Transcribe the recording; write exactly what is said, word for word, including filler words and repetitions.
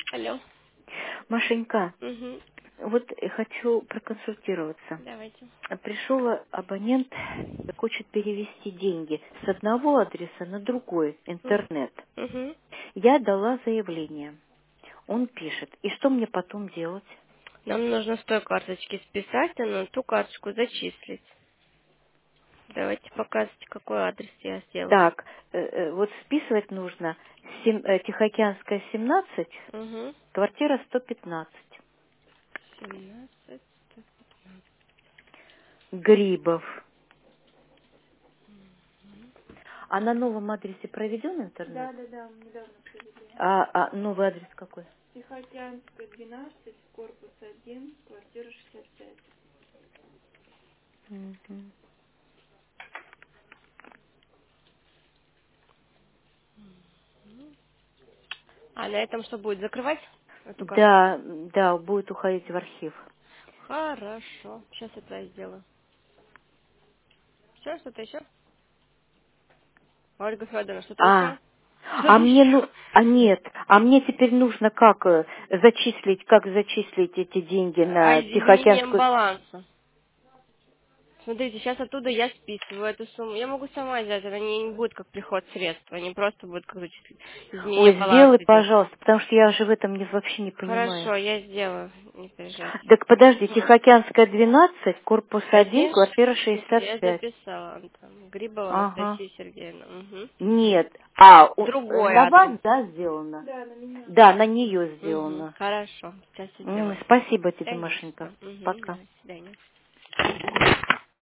Алло. Машенька, Угу. вот э, хочу проконсультироваться. Давайте. Пришел абонент, хочет перевести деньги с одного адреса на другой, интернет. Угу. Я дала заявление. Он пишет. И что мне потом делать? Нам нужно с той карточки списать, а на ту карточку зачислить. Давайте показывайте, какой адрес я сделаю. Так, э, э, вот списывать нужно Сем- э, Тихоокеанская, семнадцать, Угу. квартира сто пятнадцать. семнадцать. Грибов. А на новом адресе проведен интернет? Да, да, да, мы недавно провели. А, а новый адрес какой? Тихоокеанская, двенадцать, корпус один, квартира шестьдесят пять. Мгм. А на этом что будет? Закрывать эту карту? Да, да, будет уходить в архив. Хорошо. Сейчас это я сделаю. Все, что-то еще? Ольга Федоровна, что-то А, еще? Что-то а мне, еще? ну, а нет, а мне теперь нужно как э, зачислить, как зачислить эти деньги А на изменением Тихоокеанскую? баланса. Смотрите, сейчас оттуда я списываю эту сумму. Я могу сама взять, она не, не будет как приход средств, они просто будут как зачислить. Изменение Ой, баланса сделай, идет. пожалуйста, потому что я же в этом не, вообще не понимаю. Хорошо, я сделаю, не переживайте. Так подожди, Мгм. Тихоокеанская, двенадцать, корпус один, Один, квартира шестьдесят, шестьдесят я пять. записала, Антон. Грибова Ага. Анастасия Сергеевна. Угу. Нет, а у- э, Другой на адрес. вас, да, сделано? Да, на меня. Да, на нее Угу. сделано. Хорошо, сейчас М, сделаю. Спасибо тебе, Машенька. Конечно. Угу. Пока. До свидания.